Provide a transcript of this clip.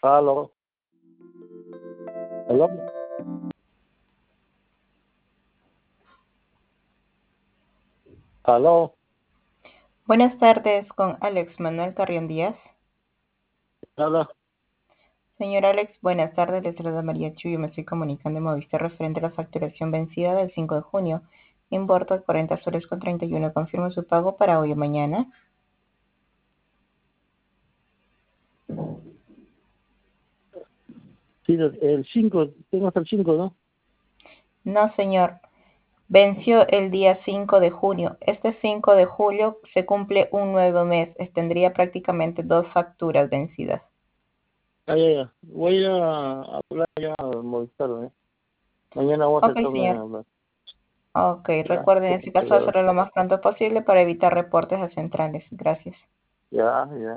Aló, aló, aló, Buenas tardes con Alex Manuel Carrión Díaz. habla. Señor Alex, buenas tardes. Les saluda María Chu. Yo me estoy comunicando de Movistar referente a la facturación vencida del 5 de junio. Importo de 40 soles con 31. Confirmo su pago para hoy o mañana. Sí, el 5, tengo hasta el 5, ¿no? No, señor. Venció el día 5 de junio. Este 5 de julio se cumple un nuevo mes. Tendría prácticamente dos facturas vencidas. Ya. Voy a hablar ya al Movistar, ¿eh? Mañana voy a hacer Ok, turno en señor. hablar. Ok, Ya, recuerden en este caso ya, hacerlo lo más pronto posible para evitar reportes a centrales. Gracias. ya.